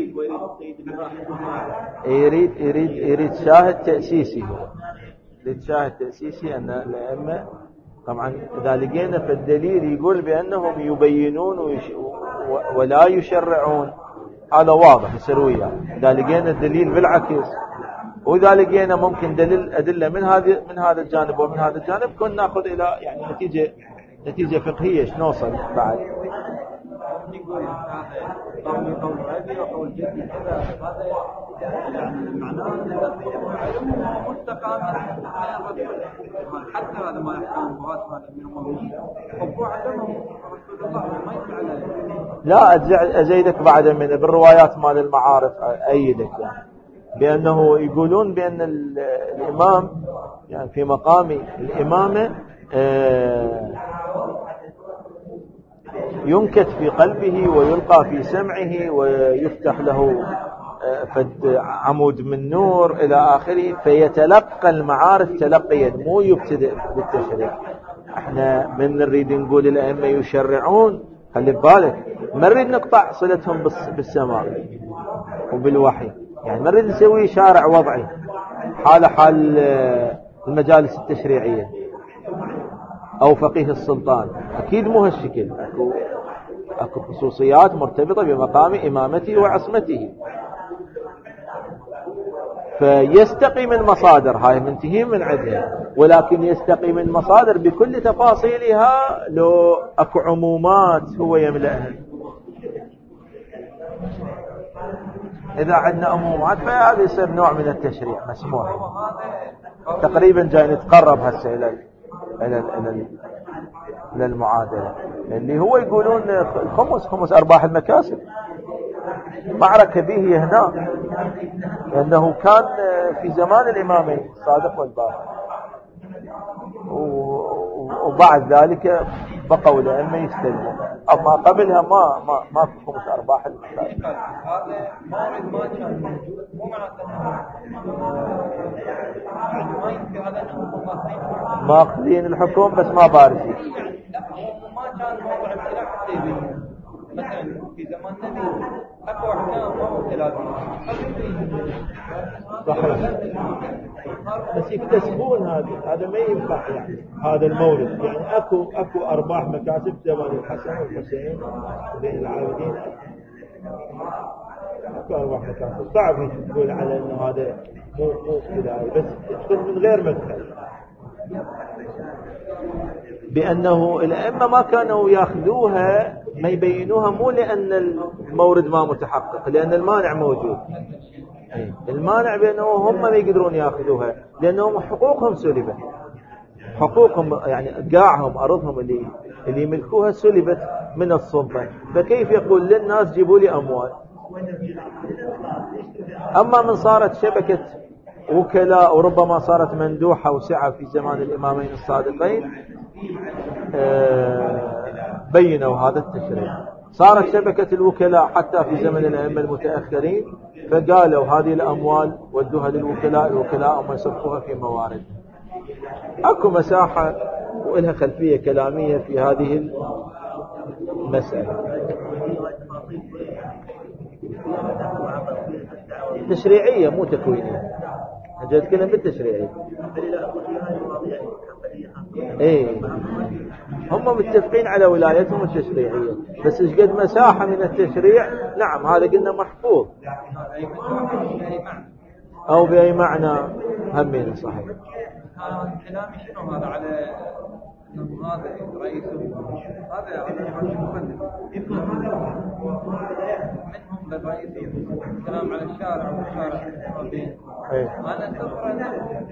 يريد شاهد تأسيسي، هو يريد شاهد تأسيسي أن الأئمة طبعا إذا لقينا فالدليل يقول بأنهم يبينون ولا يشرعون، هذا واضح يصير وياه. إذا لقينا الدليل بالعكس، وإذا لقينا ممكن أدلة من هذا الجانب ومن هذا الجانب، كنا نأخذ إلى يعني نتيجة فقهية نوصل بعد. يقول هذا قول أبي وقول جدي كذا، هذا يعني معناه أن العلم مستقام من الرسول، حتى هذا ما يحكم بغاث من المؤمنين وقوع علمهم رسول الله ما يدل على. لا أزيدك بعد من بالروايات مال المعارف أيدك يعني بأنه يقولون بأن الإمام يعني في مقام الإمامة ينكت في قلبه ويلقى في سمعه ويفتح له فد عمود من نور إلى آخره، فيتلقى المعارف تلقيا مو يبتدئ بالتشريع. احنا من نريد نقول الأئمة يشرعون، خلي بالك ما نريد نقطع صلتهم بالسماء وبالوحي، يعني ما نريد نسوي شارع وضعي حال المجالس التشريعية أو فقيه السلطان، أكيد مو هالشكل. أكو خصوصيات مرتبطة بمقام إمامته وعصمته، فيستقي من مصادر هاي منتهي من عدها، ولكن يستقي من مصادر بكل تفاصيلها. لو أكو عمومات هو يملأها، إذا عندنا عمومات فهذا يصير نوع من التشريع مسموح. تقريبا جاي نتقرب هسه إلى المعادلة اللي هو يقولون خمس أرباح المكاسب. معركة به هنا لأنه كان في زمان الإمامين الصادق والباقر، وبعد ذلك بقوا الأئمة يستلموا، أما قبلها ما في خمس أرباح المكاسب. هذا مورد ما كان موجود، مو معناته ما يمكن هذا انهم ماخذين الحكم بس ما بارزين. لا ما كان موضوع ابتلاع حتى يبين. مثلا في زمان النبي اكو احكام ما هو ثلاثين صحيح، بس يكتسبون هذا ما ينفع يعني هذا المورد. يعني اكو ارباح مكاسب زمان الحسن والحسين بين العابدين، اكو ارباح مكاسب. صعب تقول على انه هذا مو كذا، بس تدخل من غير مدخل. بأنه الأئمة ما كانوا يأخذوها ما يبينوها مو لأن المورد ما متحقق، لأن المانع موجود. المانع بأنه هم ما يقدرون يأخذوها لأنهم حقوقهم سلبت، حقوقهم يعني قاعهم أرضهم اللي يملكوها سلبت من السلطة، فكيف يقول للناس جيبوا لي أموال؟ أما من صارت شبكة وكلاء وربما صارت مندوحة وسعة في زمان الإمامين الصادقين بينوا هذا التشريع. صارت شبكة الوكلاء حتى في زمن الأئمة المتأخرين، فقالوا هذه الأموال ودوها للوكلاء، الوكلاء هم يصرفوها في موارد. أكو مساحة وإلها خلفية كلامية في هذه المسألة تشريعية مو تكوينية. أجل أتكلم بالتشريعية. إيه هم متفقين على ولايتهم التشريعية، بس إيش قد مساحة من التشريع؟ نعم هذا قلنا محفوظ أو بأي معنى همين صحيح. هذا كلامي شنو هذا على انه هذا رئيس هذا منهم للرئيس كلام على الشارع والشارع بين انا استغرب انه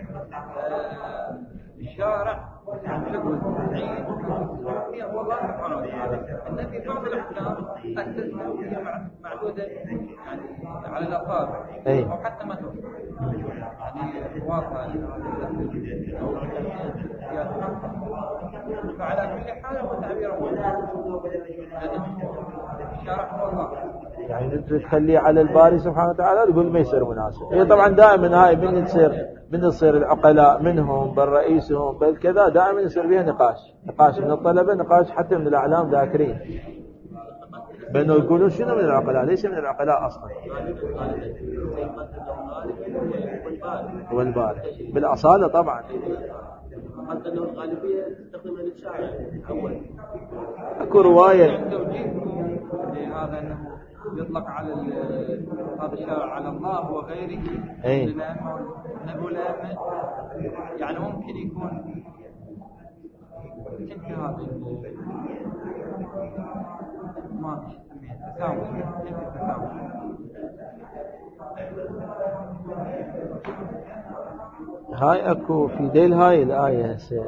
الشارع شغل عيد والله سبحانه وتعالى ان في بعض الاحكام اسسها هي معدوده يعني على الاصابع او حتى ما توصل يعني واضحه فعلى كل حال هو تعبير الشارع هو الله يعني تخليه على الباري سبحانه وتعالى تقول ما يصير مناسب. هي طبعا دائما هاي من يصير العقلاء منهم بل رئيسهم بل كذا دائما يصير فيها نقاش من الطلبة، نقاش حتى من الأعلام ذاكرين بأنه يقولون شنو من العقلاء، ليس من العقلاء أصلا والباري بالأصالة طبعا. حتى أنه الغالبية تستخدمها للشارع أول. أكو رواية هذا أنه يطلق على هذا الشارع على الله وغيره الأئمة والنبي والأئمة، يعني ممكن يكون ما تساوي كيف التساوي؟ هاي اكو في ديل هاي الآية هسه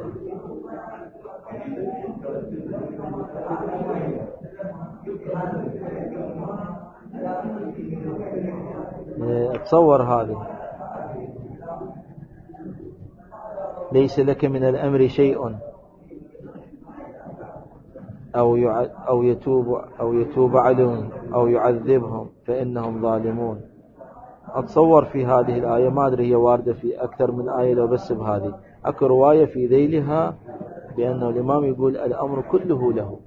اتصور هذه ليس لك من الأمر شيء أو يتوب عليهم أو يعذبهم فإنهم ظالمون. أتصور في هذه الآية ما أدري هي واردة في أكثر من آية لو بس بهذه أكو رواية في ذيلها بأنه الإمام يقول الأمر كله له،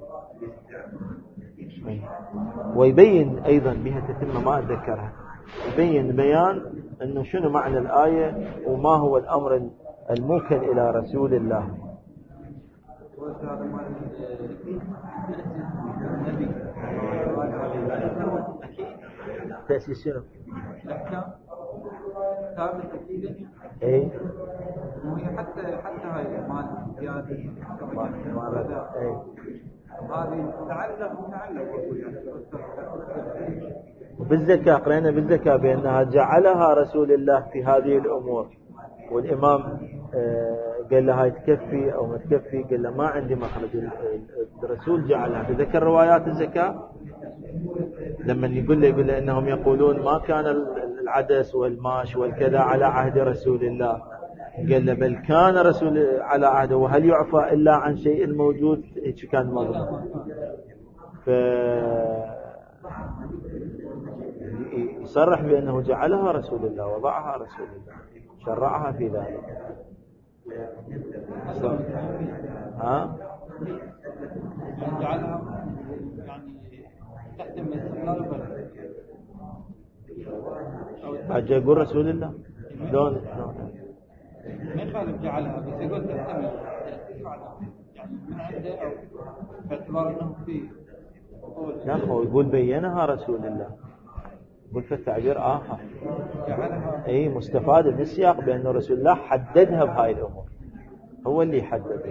ويبين أيضا بها تتم ما أتذكرها، يبين بيان أنه شنو معنى الآية وما هو الأمر الموكل إلى رسول الله. تأسيس شنو؟ الأحكام ثابت أكيد. إيه. وهي حتى هاي مال زيادة هذه تعلق بالزكاة قرأنا بالزكاة بأنها جعلها رسول الله في هذه الأمور، والإمام قال له هاي تكفي أو ما تكفي، قال له ما عندي مخرج، الرسول جعلها. تذكر روايات الزكاة لما يقول له إنهم يقولون ما كان العدس والماش والكذا على عهد رسول الله، قال له بل كان رسول على عهده، وهل يعفى إلا عن شيء موجود؟ هيك كان مضمون. يصرح بأنه جعلها رسول الله، وضعها رسول الله، شرعها في ذلك. ها؟ جعلها يعني تحت الاستقلال البلد. أجي يقول رسول الله شلون؟ ما يخالف جعلها، بس يقول تحتمل يعني من عنده أو باعتبار أنه في لا، هو يقول بينها رسول الله، يقول في التعبير آخر جعلها. أي مستفاد من السياق بأنه رسول الله حددها بهاي الأمور، هو اللي حدد.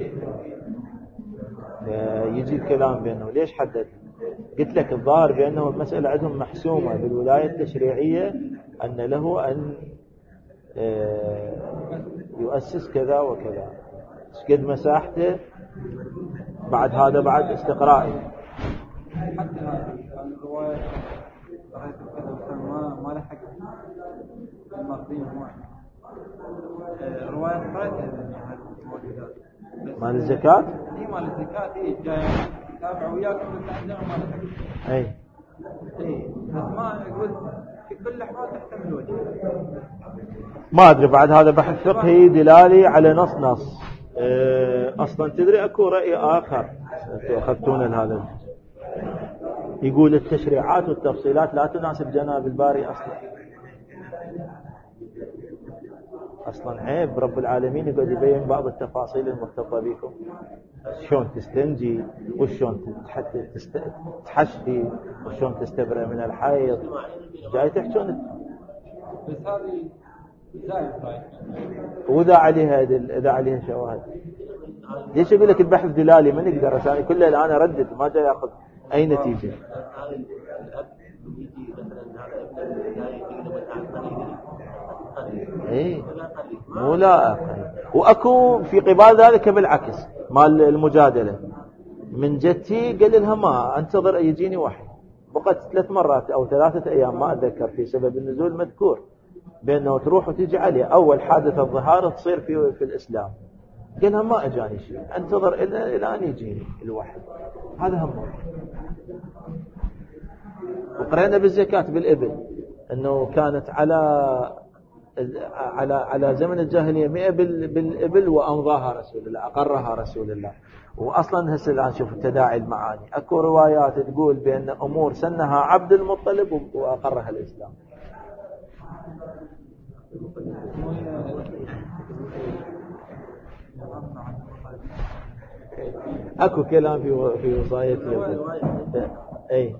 يجي الكلام بأنه ليش حدد؟ قلت لك الظاهر بأنه المسألة عندهم محسومة بالولاية التشريعية أن له أن يؤسس كذا وكذا، قد مساحته بعد هذا بعد استقرائي. حتى هذه الرواية رأيت كذا ما لحق المرضين رواية قرأتها مال الزكاة؟ هي مال الزكاة هي جاية تابع وياكم اللي عندنا ما لحق. أي بس ما يقول في كل الأحوال تحتمل وجه. ما أدري بعد هذا بحث فقهي دلالي على نص أصلا تدري أكو رأي آخر أخذتون هذا، يقول التشريعات والتفصيلات لا تناسب جناب الباري أصلا عيب رب العالمين يقعد يبين بعض التفاصيل المرتبطة بكم، شلون تستنجي وشلون تحشدي وشلون تستبرئ من الحيض، جاي تحكون بس هذه زايد وإذا عليها شواهد. ليش يقول لك البحث دلالي؟ من يقدر رسالي كله الآن أردد ما جاي يأخذ أي نتيجة. ايه مو لا، واكو في قبال ذلك بالعكس مال المجادله من جتي قال لها ما انتظر يجيني وحي، بقت 3 مرات او 3 ايام ما اتذكر في سبب النزول مذكور بانه تروح وتيجي عليه اول حادثه الظهار تصير في الاسلام، قال لها ما اجاني شيء انتظر الى ان يجيني الوحي. هذا هم. وقرأنا بالزكاة بالإبل أنه كانت على زمن الجاهلية 100 بالإبل وأمضاها رسول الله، أقرها رسول الله. وأصلا هسه الآن شوف التداعي المعاني، أكو روايات تقول بأن أمور سنها عبد المطلب وأقرها الإسلام. أكو كلام في وصاية الإبل. أي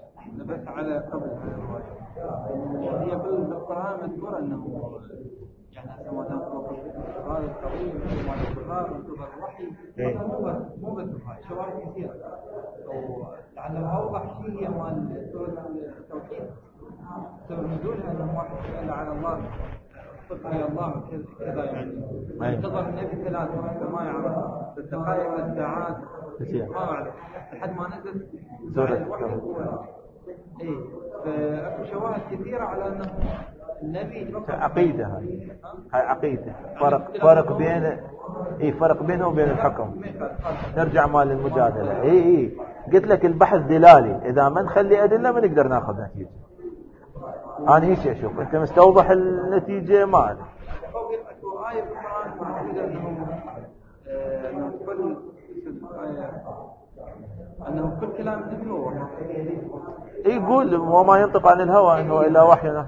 بس على قبل هاي الرواية هي في القرآن مذكور أنه يعني هسه ما دام هذا القضيه مال الصغار وانتظر الوحي مو بس هاي شواهد كثيره وتعلم اوضح شيء هي مال سوره التوحيد سبب نزولها انه واحد سال على الله صدق يا الله كذا يعني انتظر النبي 3 ما يعرف الدقائق والساعات ما اعرف لحد ما نزل سوره الوحي اي فاكو شواهد كثيره على انه النبي عقيدة هاي عقيدة فرق بين فرق بينه وبين الحكم. نرجع مال المجادلة. قلت لك البحث دلالي، إذا ما نخلي أدلة ما نقدر ناخذ نتيجة. أنا هيك أشوف. أنت مستوضح النتيجة ما أعرف. آية بالقرآن أنه كل كلام النبي هو يقول وما ينطق عن الهوى إنه إلا وحي.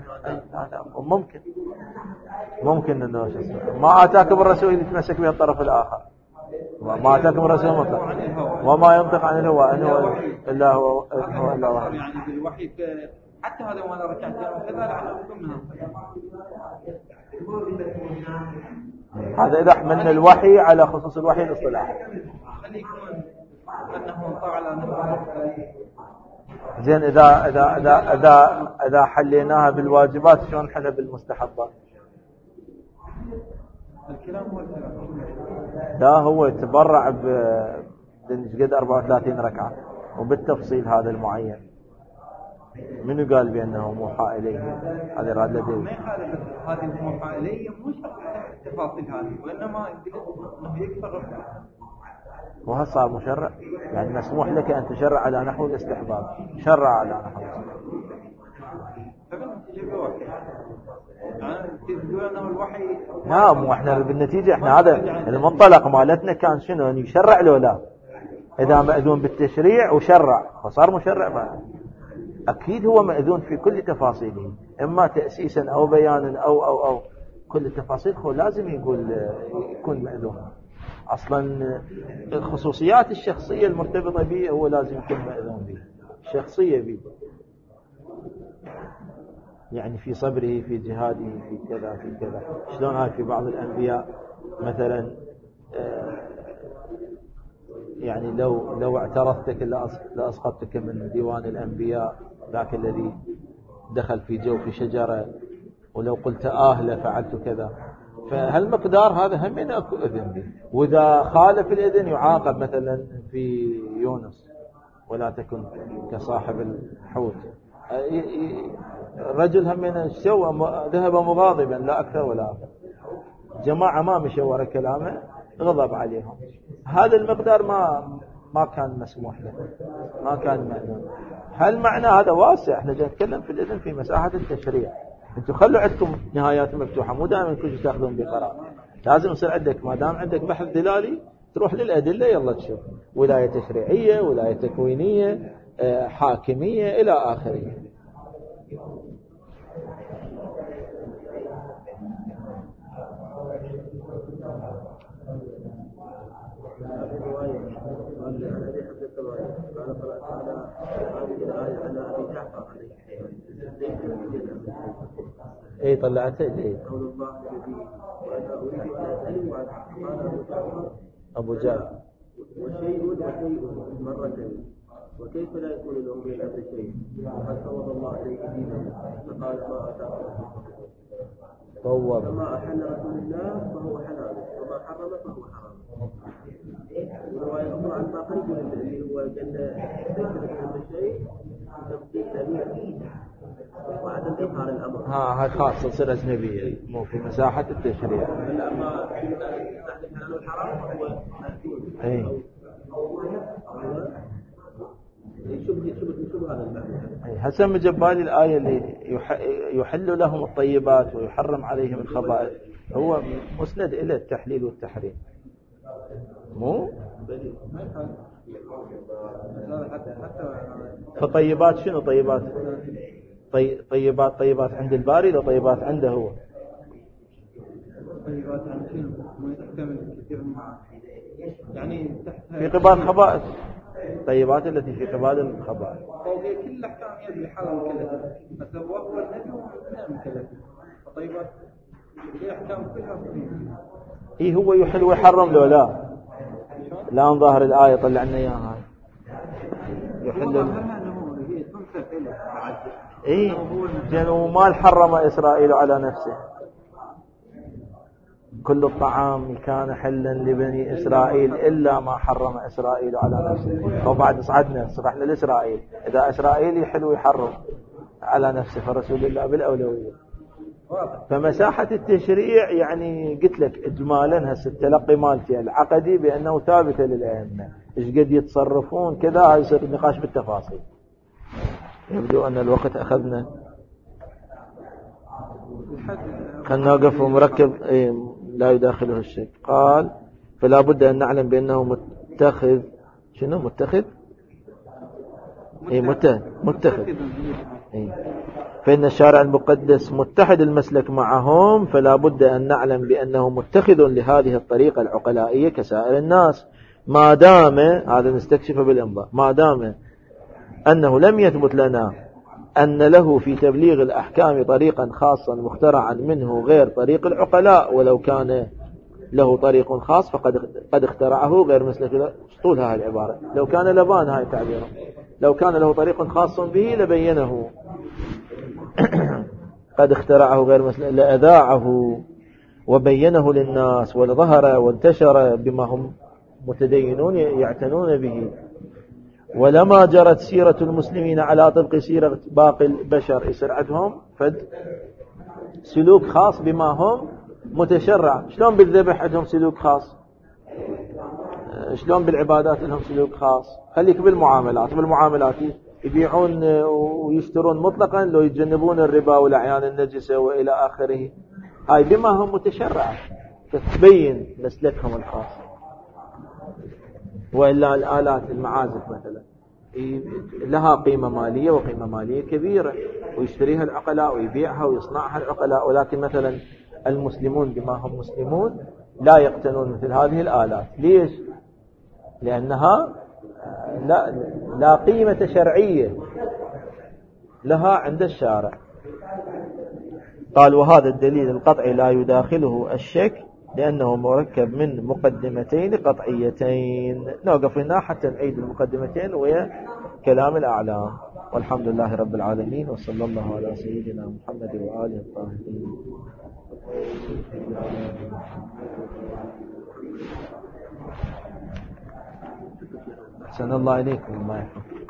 ممكن إنه ما آتاكم الرسول يتمسك به الطرف الآخر. ما آتاكم الرسول مطلق وما ينطق عن الهوى إنه إلا هو إلا وحي. يعني بالوحي حتى هذا ما ركعت كذا لعنكم منها. هذا إذا حملنا الوحي على خصوص الوحي الاصطلاحي. خلي يكون أنه انطبع على أنه زين إذا حليناها بالواجبات شلون حنا بالمستحبات؟ الكلام هو الكلام. لا هو يتبرع قد 34 ركعة وبالتفصيل هذا المعين. منو قال بأنه موحى إليه؟ هذا راد لديه. ما يخالف هذه الموحى إليه مو شرط التفاصيل هذه وإنما أنه يكثر. وهل صار مشرع؟ يعني مسموح لك أن تشرع على نحو الاستحباب. شرع على نحو الاستحباب. نعم واحنا بالنتيجة احنا هذا المنطلق مالتنا كان شنو ان يشرع له لا اذا مأذون بالتشريع وشرع فصار مشرع بعد. اكيد هو مأذون في كل تفاصيله اما تأسيسا او بيانا او كل التفاصيل هو لازم يكون مأذون. اصلا الخصوصيات الشخصية المرتبطة به هو لازم يكون مأذون به الشخصية به يعني في صبره في جهاده في كذا في كذا. شلون هاي في بعض الأنبياء مثلا يعني لو اعترضتك لأسقطتك من ديوان الأنبياء ذاك الذي دخل في جوف شجرة ولو قلت لفعلت كذا. فهالمقدار هذا هم أكو إذن به. وإذا خالف الإذن يعاقب مثلا في يونس ولا تكن كصاحب الحوت. الرجل هم من ذهب مغاضبا لا أكثر ولا أقل. جماعة ما مشوا وراء كلامه غضب عليهم. هذا المقدار ما كان مسموح له ما كان مأذون. هل معنى هذا واسع؟ احنا جاي نتكلم في الإذن في مساحة التشريع. انتم خلوا عندكم نهايات مفتوحة مو دائما كل شيء تاخذون بقرار. لازم يصير عندك ما دام عندك بحث دلالي تروح للأدلة يلا تشوف ولاية تشريعية ولاية تكوينية حاكمية إلى آخره. اي طلعته ايه ابو جعفر وشيء مرتين وكيف لا يكون لهم من الأمر شيء وقد فوض الله عليه دينه فقال ما أتاكم فوض فما أحل رسول الله فهو حلال وما حرم فهو حرام. ورواية أخرى عن ما قلت اللي هو جنة ليس شيء تفصيل دليل وعدم إظهار الأمر. هاي خاصة تصير أجنبية مو في مساحة التشريع. أما في الحلال والحرام فهو أي شبه هذا المعنى. هسه مجبالي الآية اللي يحل لهم الطيبات ويحرم عليهم الخبائث هو مسند إلى التحليل والتحريم مو فطيبات شنو طيبات طيبات عند الباري ولا طيبات عنده هو طيبات عند شنو ما يحتمل كثير يعني في قبال خبائث الطيبات التي في قبال الخبائث فوقيه كل احكام يد الحرام كلها بس هو النبي نعم كلها الطيبات يحكم كلها إيه هو يحل ويحرم لو لا الآن ظاهر الآية طلع لنا إياها يحل إيه جنو ما حرم إسرائيل على نفسه كل الطعام كان حلا لبني إسرائيل إلا ما حرم إسرائيل على نفسه. وبعد صعدنا لإسرائيل إذا إسرائيل يحل ويحرم على نفسه فرسول الله بالأولوية. فمساحة التشريع يعني قلت لك إجمالا هسه التلقي مالتي العقدي بأنه ثابتة للأئمة إيش قد يتصرفون كذا يصير النقاش بالتفاصيل. يبدو أن الوقت أخذنا خلنا نوقف ومركب لا يداخله الشك. قال فلا بد أن نعلم بأنه متخذ شنو متخذ متخذ فإن الشارع المقدس متحد المسلك معهم فلا بد أن نعلم بأنه متخذ لهذه الطريقة العقلائية كسائر الناس ما دام هذا نستكشف بالإنضاء ما دام أنه لم يثبت لنا أن له في تبليغ الأحكام طريقا خاصا مخترعا منه غير طريق العقلاء ولو كان له طريق خاص فقد اخترعه غير مسلك. طول هذه العبارة لو كان لبان هاي تعبيره لو كان له طريق خاص به لبينه قد اخترعه غير مسلك لأذاعه وبينه للناس ولظهر وانتشر بما هم متدينون يعتنون به ولما جرت سيرة المسلمين على طبق سيرة باقي البشر يسرعتهم فد سلوك خاص بما هم متشرع. شلون بالذبح عندهم سلوك خاص شلون بالعبادات لهم سلوك خاص. خليك بالمعاملات يبيعون ويشترون مطلقا لو يتجنبون الربا والأعيان النجسة وإلى آخره هاي بما هم متشرع فتبين مسلكهم الخاص. وإلا الآلات المعازف مثلا لها قيمة مالية وقيمة مالية كبيرة ويشتريها العقلاء ويبيعها ويصنعها العقلاء ولكن مثلا المسلمون بما هم مسلمون لا يقتنون مثل هذه الآلات. ليش؟ لأنها لا قيمة شرعية لها عند الشارع. قال وهذا الدليل القطعي لا يداخله الشك لأنه مركب من مقدمتين قطعيتين. نوقف هنا حتى نعيد المقدمتين وهي كلام الأعلام. والحمد لله رب العالمين وصلى الله على سيدنا محمد وآله الطاهرين. أحسن الله إليكم. الله يحفظكم.